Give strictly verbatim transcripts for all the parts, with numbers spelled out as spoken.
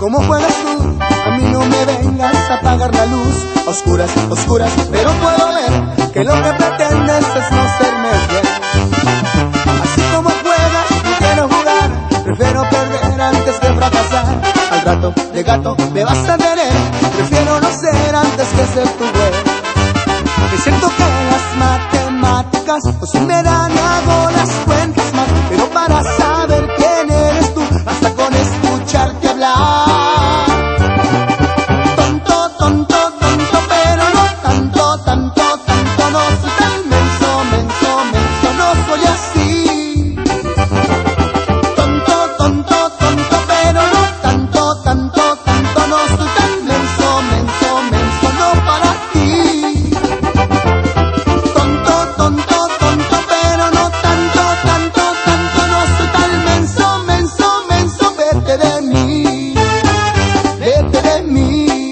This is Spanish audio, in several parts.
¿Cómo juegas tú? A mí no me vengas a apagar la luz. Oscuras, oscuras, pero puedo ver que lo que pretendes es no serme fiel. Así como juegas, no quiero jugar. Prefiero perder antes que fracasar. Al rato de gato me vas a tener. Prefiero no ser antes que ser tu güey. Es cierto que las matemáticas pues sí me dan y hago las cuentas mal, pero para saber quién eres tú basta con escucharte hablar. Tonto, tonto, tonto, pero no tanto, tanto, tanto. No soy tan menso, menso, menso, no soy así. Tonto, tonto, tonto, pero no tanto, tanto, tanto. No soy tan menso, menso, menso, no para ti. Tonto, tonto, tonto, pero no tanto, tanto, tanto. No soy tan menso, menso, menso. Vete de mí, vete de mí.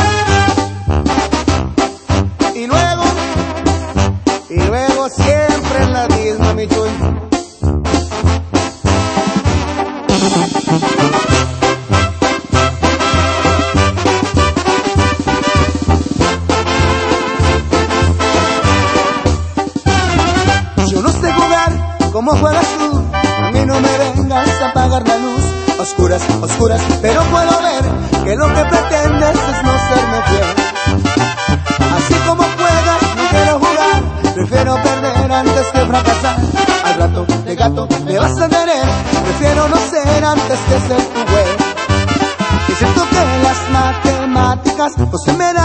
Y luego, y luego siempre en la misma, mi chuy. Yo no sé jugar como juegas tú. A mí no me vengas a apagar la luz. Oscuras, oscuras, pero puedo ver que lo que pretendes es no serme fiel. Así como juegas, no quiero jugar. Prefiero perder antes que fracasar. Al rato de gato me vas a tener. Prefiero no ser antes que ser tu güey. Es cierto que las matemáticas no se me